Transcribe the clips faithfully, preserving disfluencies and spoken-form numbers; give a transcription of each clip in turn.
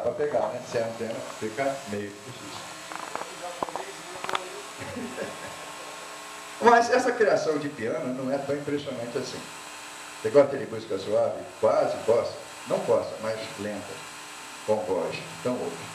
para pegar, né? Sem antena fica meio difícil. Mas essa criação de piano não é tão impressionante assim. Você gosta de música suave? Quase bossa. Não bossa, mas lenta, com voz. Então ouve.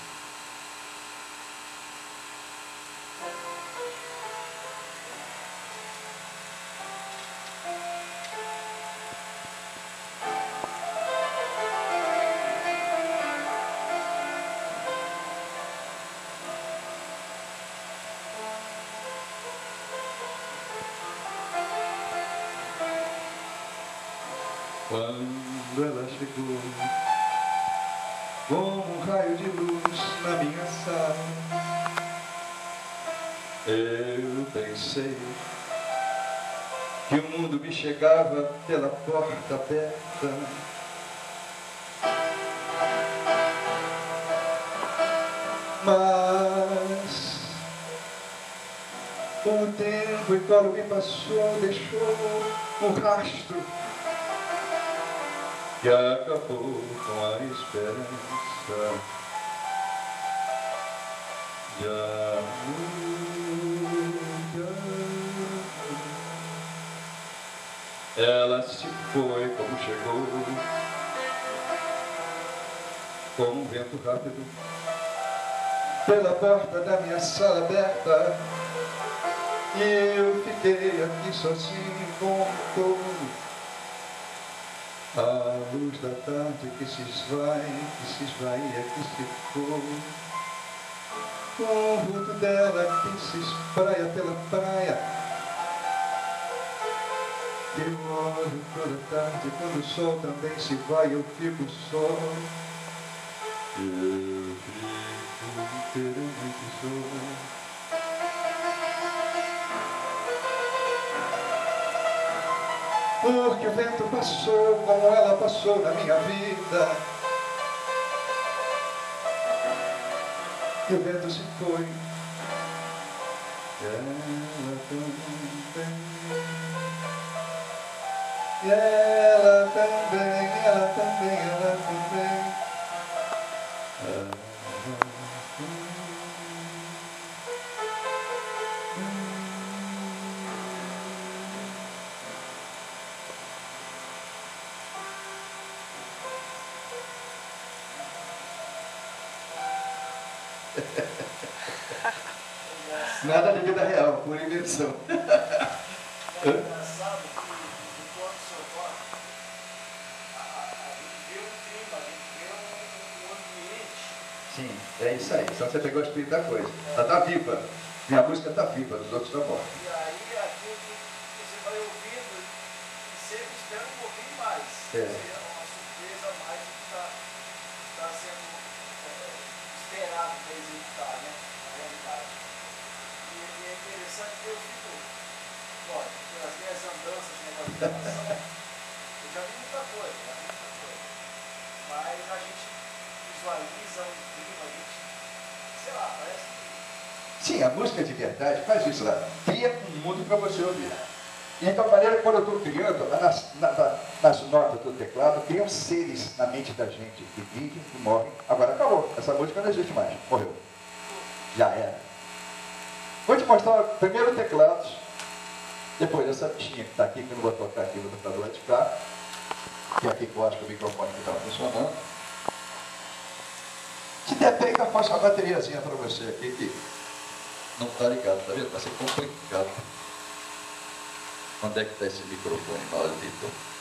Quando ela chegou, como um raio de luz na minha sala, eu pensei que o mundo me chegava pela porta aberta. Mas o tempo e quando me passou deixou um rastro que acabou com a esperança de amor. Ela se foi como chegou, com um vento rápido, pela porta da minha sala aberta, e eu fiquei aqui sozinho com o todo. A luz da tarde que se esvai, que se esvaia, que se for, com o vulto dela que se espraia pela praia. Eu olho toda tarde, quando o sol também se vai, eu fico só. Eu fico inteiramente só. Porque o vento passou como ela passou na minha vida, e o vento se foi, ela também, e ela também, ela também, ela também, ela também. Nada de vida real, pura invenção. É engraçado que enquanto o senhor toca, a gente vê um clima, a gente vê um ambiente. Sim, é isso aí. Só você pegou o espírito da coisa. Ela está viva. Minha música está viva, dos outros estão mortos. E aí aquilo que você vai ouvindo e sempre espera um pouquinho mais. É. Ou seja, uma surpresa a mais do que está tá sendo é, esperado para executar, né? Na realidade. E, e é interessante que eu fico, lógico, pelas minhas andanças de negociação, eu já vi muita coisa, já vi muita coisa. Mas a gente visualiza um clima, a gente, sei lá, parece que. Sim, a música de verdade faz isso lá. Cria um mundo para você ouvir. E então, a maneira quando eu estou criando, nas, na, nas notas do teclado, criam seres na mente da gente que vivem, que morrem. Agora acabou. Essa música não existe mais. Morreu. Já era. Vou te mostrar primeiro teclados, depois essa bichinha que está aqui, que eu não vou tocar aqui, vou tocar do lado de cá, que é aqui que eu acho que o microfone que estava funcionando. Se der pega, eu faço uma bateriazinha para você aqui, que não está ligado, tá vendo? Vai ser complicado. Onde é que está esse microfone maldito?